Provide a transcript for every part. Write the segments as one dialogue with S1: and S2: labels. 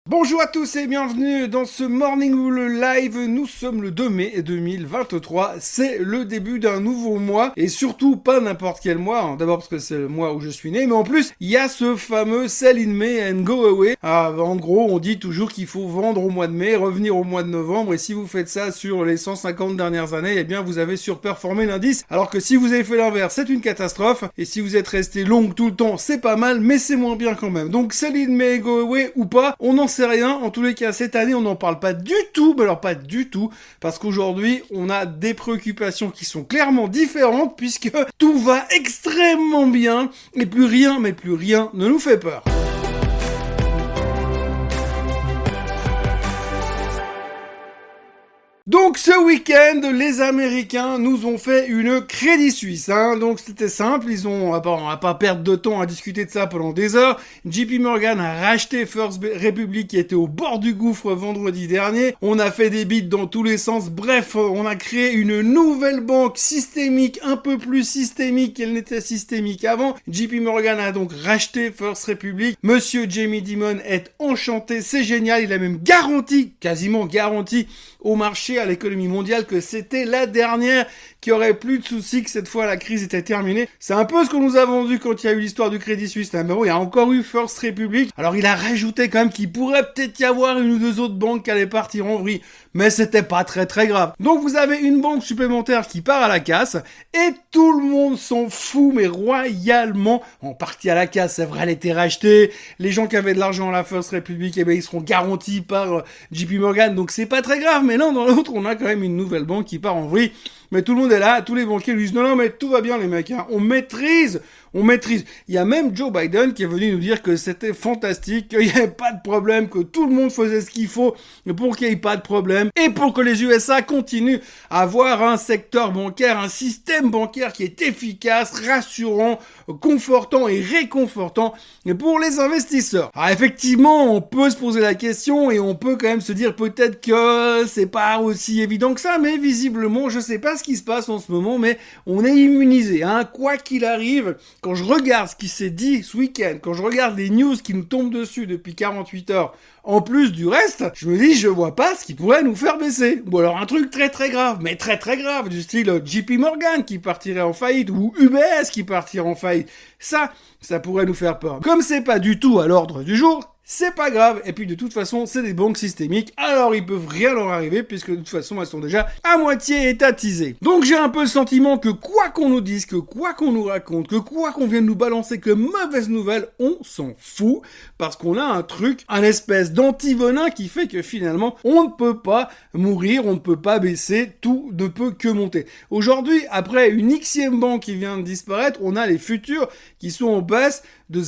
S1: Bonjour à tous et bienvenue dans ce Morning Bull Live. Nous sommes le 2 mai 2023. C'est le début d'un nouveau mois et surtout pas n'importe quel mois. D'abord parce que c'est le mois où je suis né, mais en plus il y a ce fameux Sell in May and Go Away. En gros, on dit toujours qu'il faut vendre au mois de mai, revenir au mois de novembre, et si vous faites ça sur les 150 dernières années, eh bien vous avez surperformé l'indice. Alors que si vous avez fait l'inverse, c'est une catastrophe. Et si vous êtes resté long tout le temps, c'est pas mal, mais c'est moins bien quand même. Donc Sell in May and Go Away ou pas, on en sait rien. En tous les cas, cette année, on n'en parle pas du tout, mais alors pas du tout, parce qu'aujourd'hui, on a des préoccupations qui sont clairement différentes, puisque tout va extrêmement bien, et plus rien ne nous fait peur. Donc ce week-end, les Américains nous ont fait une Crédit Suisse. Donc c'était simple, on va pas perdre de temps à discuter de ça pendant des heures. JP Morgan a racheté First Republic qui était au bord du gouffre vendredi dernier. On a fait des bids dans tous les sens. Bref, on a créé une nouvelle banque systémique, un peu plus systémique qu'elle n'était systémique avant. JP Morgan a donc racheté First Republic. Monsieur Jamie Dimon est enchanté, c'est génial. Il a même quasiment garanti au marché, à l'économie mondiale, que c'était la dernière, qu'il n'y aurait plus de soucis, que cette fois la crise était terminée. C'est un peu ce qu'on nous a vendu quand il y a eu l'histoire du Crédit Suisse. Mais bon, il y a encore eu First Republic. Alors il a rajouté quand même qu'il pourrait peut-être y avoir une ou deux autres banques qui allaient partir en vrille. Mais c'était pas très grave. Donc vous avez une banque supplémentaire qui part à la casse, et tout le monde s'en fout, mais royalement. En partie à la casse, c'est vrai, elle était rachetée. Les gens qui avaient de l'argent à la First Republic, eh ben, ils seront garantis par JP Morgan, donc c'est pas très grave. Mais l'un dans l'autre, on a quand même une nouvelle banque qui part en vrille. Mais tout le monde est là, tous les banquiers lui disent non, mais tout va bien les mecs, on maîtrise. Il y a même Joe Biden qui est venu nous dire que c'était fantastique, qu'il n'y avait pas de problème, que tout le monde faisait ce qu'il faut pour qu'il n'y ait pas de problème, et pour que les USA continuent à avoir un secteur bancaire, un système bancaire qui est efficace, rassurant, confortant et réconfortant pour les investisseurs. Alors effectivement, on peut se poser la question et on peut quand même se dire peut-être que c'est pas aussi évident que ça, mais visiblement, je sais pas ce qui se passe en ce moment, mais on est immunisé, quoi qu'il arrive. Quand je regarde ce qui s'est dit ce week-end, quand je regarde les news qui nous tombent dessus depuis 48 heures, en plus du reste, je me dis, je vois pas ce qui pourrait nous faire baisser. Ou alors un truc très grave, mais très grave, du style JP Morgan qui partirait en faillite, ou UBS qui partirait en faillite. Ça pourrait nous faire peur. Comme c'est pas du tout à l'ordre du jour, c'est pas grave, et puis de toute façon, c'est des banques systémiques, alors ils peuvent rien leur arriver, puisque de toute façon, elles sont déjà à moitié étatisées. Donc j'ai un peu le sentiment que quoi qu'on nous dise, que quoi qu'on nous raconte, que quoi qu'on vienne nous balancer comme mauvaise nouvelle, on s'en fout, parce qu'on a un truc, un espèce d'antivenin qui fait que finalement, on ne peut pas mourir, on ne peut pas baisser, tout ne peut que monter. Aujourd'hui, après une Xème banque qui vient de disparaître, on a les futurs qui sont en baisse de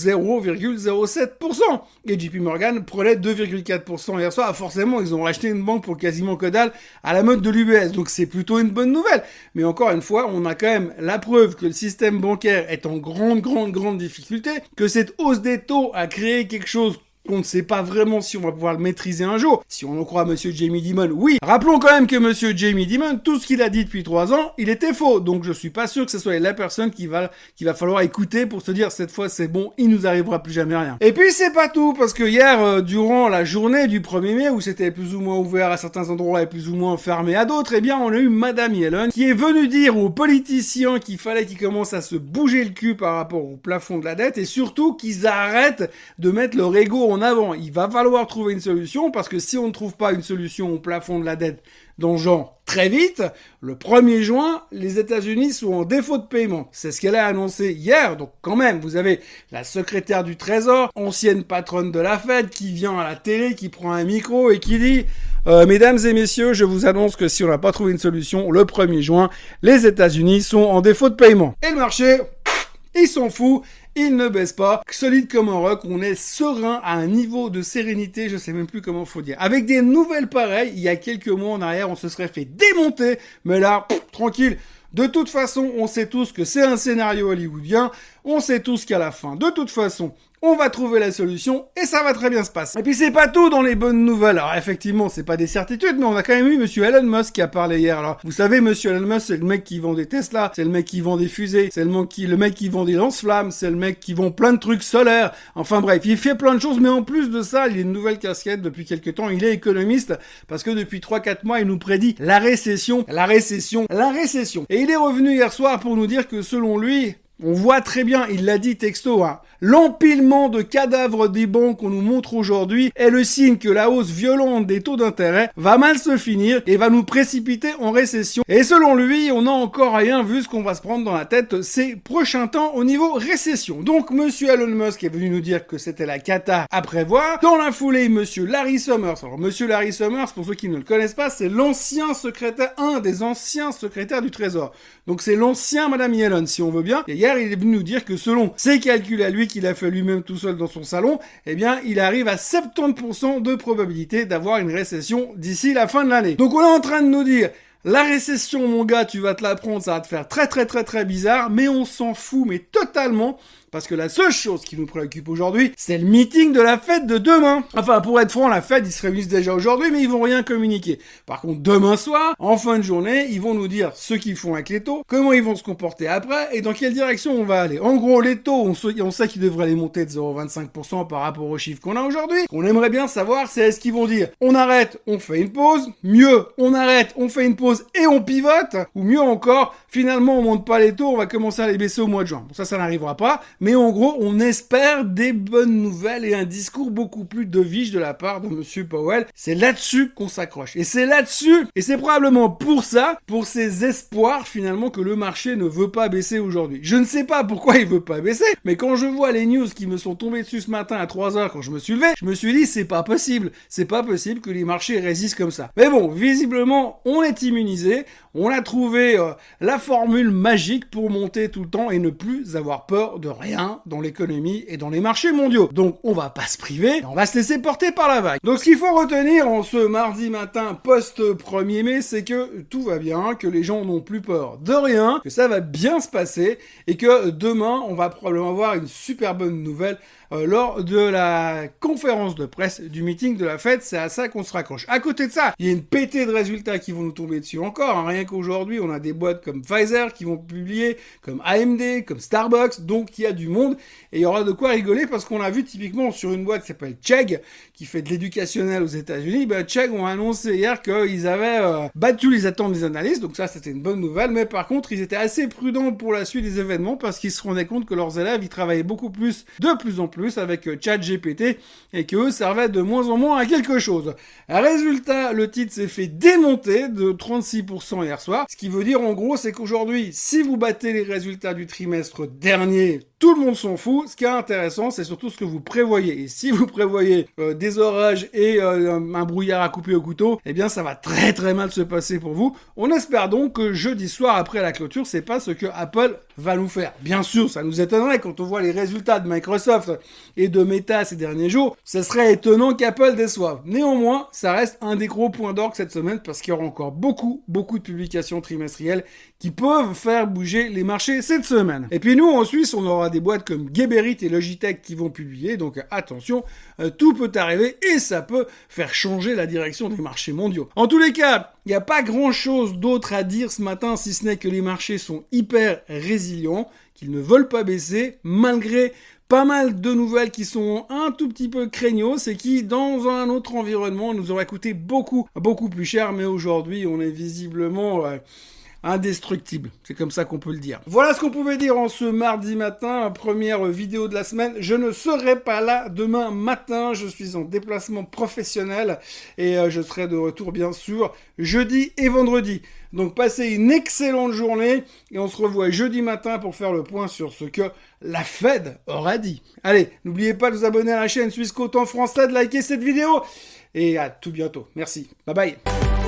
S1: 0,07%. Et JP Morgan prenait 2,4% hier soir. Forcément, ils ont racheté une banque pour quasiment que dalle à la mode de l'UBS. Donc c'est plutôt une bonne nouvelle. Mais encore une fois, on a quand même la preuve que le système bancaire est en grande difficulté, que cette hausse des taux a créé quelque chose qu'on ne sait pas vraiment si on va pouvoir le maîtriser un jour. Si on en croit Monsieur Jamie Dimon, oui. Rappelons quand même que Monsieur Jamie Dimon, tout ce qu'il a dit depuis 3 ans, il était faux. Donc je suis pas sûr que ce soit la personne qu'il va falloir écouter pour se dire cette fois c'est bon, il nous arrivera plus jamais rien. Et puis c'est pas tout, parce que hier, durant la journée du 1er mai, où c'était plus ou moins ouvert à certains endroits et plus ou moins fermé à d'autres, eh bien on a eu Madame Yellen qui est venue dire aux politiciens qu'il fallait qu'ils commencent à se bouger le cul par rapport au plafond de la dette, et surtout qu'ils arrêtent de mettre leur ego en avant. Il va falloir trouver une solution, parce que si on ne trouve pas une solution au plafond de la dette dans le genre très vite, le 1er juin, les États-Unis sont en défaut de paiement. C'est ce qu'elle a annoncé hier. Donc quand même, vous avez la secrétaire du Trésor, ancienne patronne de la Fed, qui vient à la télé, qui prend un micro et qui dit mesdames et messieurs, je vous annonce que si on n'a pas trouvé une solution, le 1er juin, les États-Unis sont en défaut de paiement. Et le marché, il s'en fout. Il ne baisse pas, solide comme un roc, on est serein à un niveau de sérénité, je sais même plus comment faut dire. Avec des nouvelles pareilles, il y a quelques mois en arrière, on se serait fait démonter, mais là, tranquille. De toute façon, on sait tous que c'est un scénario hollywoodien, on sait tous qu'à la fin, de toute façon, on va trouver la solution et ça va très bien se passer. Et puis c'est pas tout dans les bonnes nouvelles. Alors effectivement, c'est pas des certitudes, mais on a quand même eu monsieur Elon Musk qui a parlé hier. Alors vous savez, monsieur Elon Musk, c'est le mec qui vend des Tesla, c'est le mec qui vend des fusées, c'est le mec qui vend des lance-flammes, c'est le mec qui vend plein de trucs solaires. Enfin bref, il fait plein de choses, mais en plus de ça, il a une nouvelle casquette depuis quelques temps. Il est économiste parce que depuis 3-4 mois, il nous prédit la récession. Et il est revenu hier soir pour nous dire que selon lui, on voit très bien, il l'a dit texto, l'empilement de cadavres des banques qu'on nous montre aujourd'hui est le signe que la hausse violente des taux d'intérêt va mal se finir et va nous précipiter en récession. Et selon lui, on n'a encore rien vu ce qu'on va se prendre dans la tête ces prochains temps au niveau récession. Donc, monsieur Elon Musk est venu nous dire que c'était la cata à prévoir. Dans la foulée, monsieur Larry Summers. Alors, monsieur Larry Summers, pour ceux qui ne le connaissent pas, c'est un des anciens secrétaires du Trésor. Donc, c'est l'ancien Madame Yellen, si on veut bien. Et hier, il est venu nous dire que selon ses calculs à lui, qu'il a fait lui-même tout seul dans son salon, eh bien, il arrive à 70% de probabilité d'avoir une récession d'ici la fin de l'année. Donc, on est en train de nous dire, la récession, mon gars, tu vas te la prendre, ça va te faire très bizarre, mais on s'en fout, mais totalement, parce que la seule chose qui nous préoccupe aujourd'hui, c'est le meeting de la Fed de demain. Enfin, pour être franc, la Fed, ils se réunissent déjà aujourd'hui, mais ils vont rien communiquer. Par contre, demain soir, en fin de journée, ils vont nous dire ce qu'ils font avec les taux, comment ils vont se comporter après, et dans quelle direction on va aller. En gros, les taux, on sait qu'ils devraient les monter de 0,25% par rapport aux chiffres qu'on a aujourd'hui. On aimerait bien savoir, c'est est-ce qu'ils vont dire, on arrête, on fait une pause, mieux, on arrête, on fait une pause et on pivote, ou mieux encore, finalement, on monte pas les taux, on va commencer à les baisser au mois de juin. Bon, ça n'arrivera pas. Mais en gros, on espère des bonnes nouvelles et un discours beaucoup plus dovish de la part de monsieur Powell. C'est là-dessus qu'on s'accroche. Et c'est là-dessus, et c'est probablement pour ça, pour ces espoirs finalement que le marché ne veut pas baisser aujourd'hui. Je ne sais pas pourquoi il veut pas baisser, mais quand je vois les news qui me sont tombées dessus ce matin à 3h quand je me suis levé, je me suis dit c'est pas possible. C'est pas possible que les marchés résistent comme ça. Mais bon, visiblement, on est immunisé. On a trouvé la formule magique pour monter tout le temps et ne plus avoir peur de rien dans l'économie et dans les marchés mondiaux. Donc on va pas se priver, on va se laisser porter par la vague. Donc ce qu'il faut retenir en ce mardi matin post 1er mai, c'est que tout va bien, que les gens n'ont plus peur de rien, que ça va bien se passer et que demain on va probablement avoir une super bonne nouvelle lors de la conférence de presse du meeting de la Fed. C'est à ça qu'on se raccroche. À côté de ça, il y a une pétée de résultats qui vont nous tomber dessus encore. Rien qu'aujourd'hui, on a des boîtes comme Pfizer qui vont publier, comme AMD, comme Starbucks. Donc, il y a du monde et il y aura de quoi rigoler parce qu'on a vu typiquement sur une boîte qui s'appelle Chegg, qui fait de l'éducationnel aux États-Unis. Chegg ont annoncé hier qu'ils avaient battu les attentes des analystes. Donc ça, c'était une bonne nouvelle. Mais par contre, ils étaient assez prudents pour la suite des événements parce qu'ils se rendaient compte que leurs élèves, ils travaillaient beaucoup plus, de plus en plus avec ChatGPT et qu'eux servaient de moins en moins à quelque chose. Résultat, le titre s'est fait démonter de 36% hier soir. Ce qui veut dire en gros, c'est qu'aujourd'hui, si vous battez les résultats du trimestre dernier, tout le monde s'en fout. Ce qui est intéressant, c'est surtout ce que vous prévoyez. Et si vous prévoyez des orages et un brouillard à couper au couteau, eh bien ça va très mal se passer pour vous. On espère donc que jeudi soir, après la clôture, c'est pas ce que Apple va nous faire. Bien sûr, ça nous étonnerait quand on voit les résultats de Microsoft et de Meta ces derniers jours. Ce serait étonnant qu'Apple déçoive. Néanmoins, ça reste un des gros points d'orgue cette semaine parce qu'il y aura encore beaucoup de publications trimestrielles qui peuvent faire bouger les marchés cette semaine. Et puis nous, en Suisse, on aura des boîtes comme Geberit et Logitech qui vont publier, donc attention, tout peut arriver et ça peut faire changer la direction des marchés mondiaux. En tous les cas, il n'y a pas grand-chose d'autre à dire ce matin, si ce n'est que les marchés sont hyper résilients, qu'ils ne veulent pas baisser, malgré pas mal de nouvelles qui sont un tout petit peu craignos et qui, dans un autre environnement, nous auraient coûté beaucoup plus cher, mais aujourd'hui, on est visiblement indestructible. C'est comme ça qu'on peut le dire. Voilà ce qu'on pouvait dire en ce mardi matin, première vidéo de la semaine. Je ne serai pas là demain matin, je suis en déplacement professionnel et je serai de retour bien sûr jeudi et vendredi. Donc passez une excellente journée et on se revoit jeudi matin pour faire le point sur ce que la Fed aura dit. Allez, n'oubliez pas de vous abonner à la chaîne Suisse Côte en français, de liker cette vidéo et à tout bientôt. Merci. Bye bye.